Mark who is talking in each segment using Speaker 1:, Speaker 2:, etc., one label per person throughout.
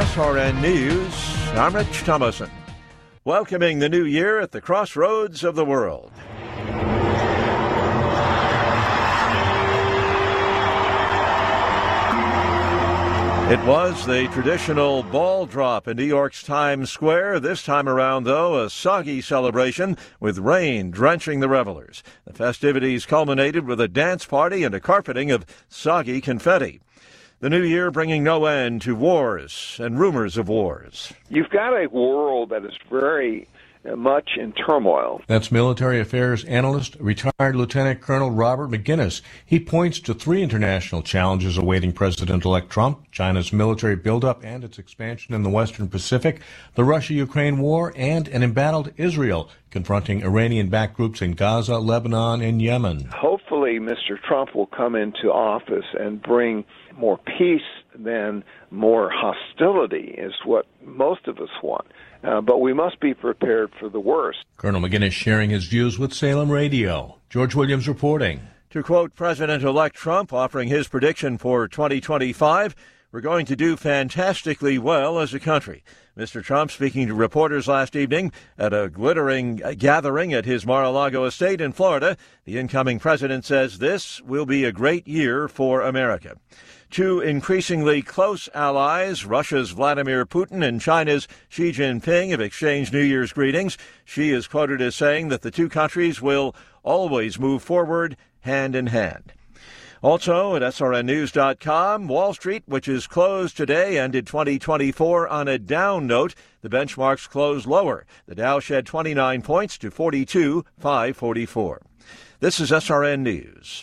Speaker 1: SRN News, I'm Rich Thomason. Welcoming the new year at the crossroads of the world. It was the traditional ball drop in New York's Times Square. This time around, though, a soggy celebration with rain drenching the revelers. The festivities culminated with a dance party and a carpeting of soggy confetti. The new year bringing no end to wars and rumors of wars.
Speaker 2: You've got a world that is very much in turmoil.
Speaker 3: That's military affairs analyst, retired Lieutenant Colonel Robert McGinnis. He points to three international challenges awaiting President-elect Trump: China's military buildup and its expansion in the Western Pacific, the Russia-Ukraine war, and an embattled Israel confronting Iranian-backed groups in Gaza, Lebanon, and Yemen.
Speaker 2: Hopefully, Mr. Trump will come into office and bring more peace than more hostility, is what most of us want. But we must be prepared for the worst.
Speaker 3: Colonel McGinnis sharing his views with Salem Radio. George Williams reporting.
Speaker 1: To quote President-elect Trump offering his prediction for 2025, we're going to do fantastically well as a country. Mr. Trump speaking to reporters last evening at a glittering gathering at his Mar-a-Lago estate in Florida. The incoming president says this will be a great year for America. Two increasingly close allies, Russia's Vladimir Putin and China's Xi Jinping, have exchanged New Year's greetings. Xi is quoted as saying that the two countries will always move forward hand in hand. Also at srnnews.com, Wall Street, which is closed today, ended 2024 on a down note. The benchmarks closed lower. The Dow shed 29 points to 42,544. This is SRN News.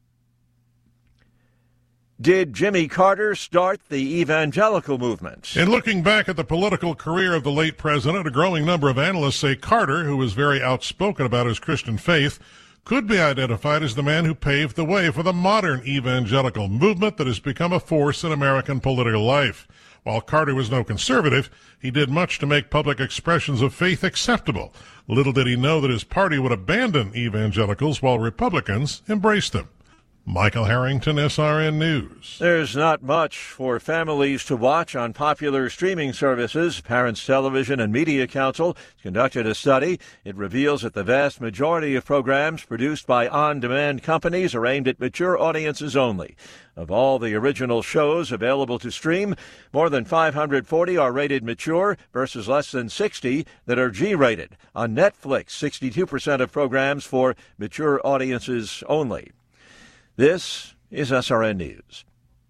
Speaker 1: Did Jimmy Carter start the evangelical movement?
Speaker 4: In looking back at the political career of the late president, a growing number of analysts say Carter, who was very outspoken about his Christian faith, could be identified as the man who paved the way for the modern evangelical movement that has become a force in American political life. While Carter was no conservative, he did much to make public expressions of faith acceptable. Little did he know that his party would abandon evangelicals while Republicans embraced them. Michael Harrington, SRN News.
Speaker 1: There's not much for families to watch on popular streaming services. Parents Television and Media Council conducted a study. It reveals that the vast majority of programs produced by on-demand companies are aimed at mature audiences only. Of all the original shows available to stream, more than 540 are rated mature versus less than 60 that are G-rated. On Netflix, 62% of programs for mature audiences only. This is SRN News.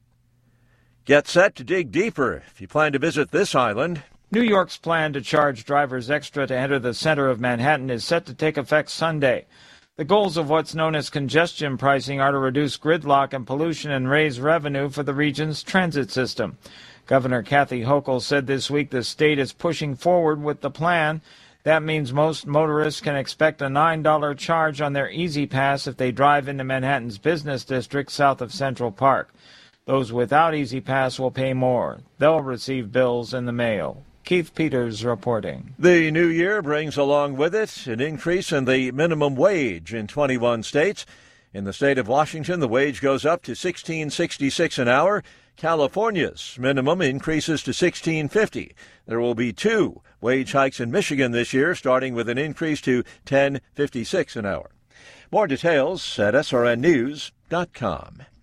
Speaker 1: Get set to dig deeper if you plan to visit this island.
Speaker 5: New York's plan to charge drivers extra to enter the center of Manhattan is set to take effect Sunday. The goals of what's known as congestion pricing are to reduce gridlock and pollution and raise revenue for the region's transit system. Governor Kathy Hochul said this week the state is pushing forward with the plan. That means most motorists can expect a $9 charge on their Easy Pass if they drive into Manhattan's business district south of Central Park. Those without Easy Pass will pay more. They'll receive bills in the mail. Keith Peters reporting.
Speaker 1: The new year brings along with it an increase in the minimum wage in 21 states. In the state of Washington, the wage goes up to $16.66 an hour. California's minimum increases to $16.50. There will be 2 wage hikes in Michigan this year, starting with an increase to $10.56 an hour. More details at srnnews.com.